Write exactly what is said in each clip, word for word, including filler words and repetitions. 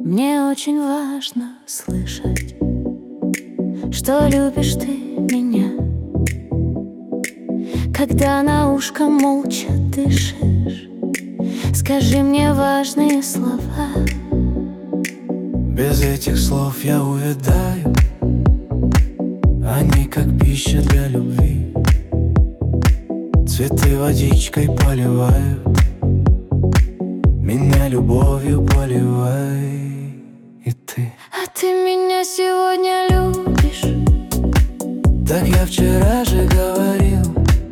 Мне очень важно слышать, что любишь ты меня, когда на ушко молча дышишь. Скажи мне важные слова. Без этих слов я увядаю, они как пища для любви. Цветы водичкой поливают, меня любовью поливай. И ты, а ты меня сегодня любишь? так я вчера же говорил.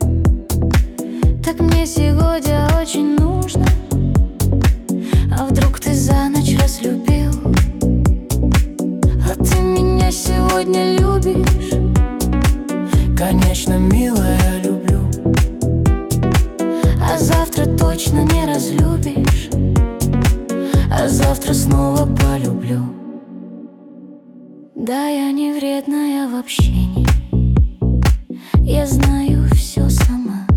Так мне сегодня очень нужно. А вдруг ты за ночь разлюбил? А ты меня сегодня любишь? Конечно, милая, люблю. А завтра точно не разлюбишь? А завтра снова полюблю. Да, я не вредная в общении, я знаю все сама.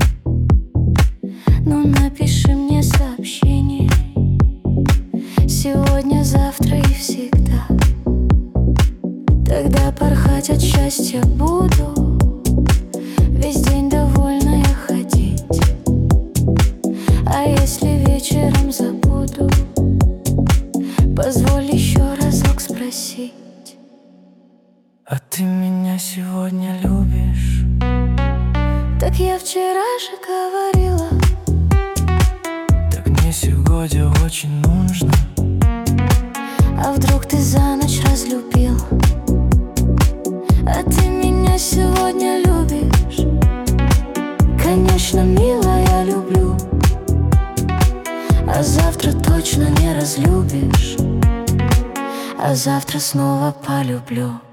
Но напиши мне сообщение сегодня, завтра и всегда. Тогда порхать от счастья буду, весь день довольная ходить. А если вечером забуду, позволь еще разок спросить. А ты меня сегодня любишь? Так я вчера же говорила. Так мне сегодня очень нужно. А вдруг ты за ночь разлюбил? А ты меня сегодня любишь? Конечно, милая, я люблю. А завтра точно не разлюбишь? А завтра снова полюблю.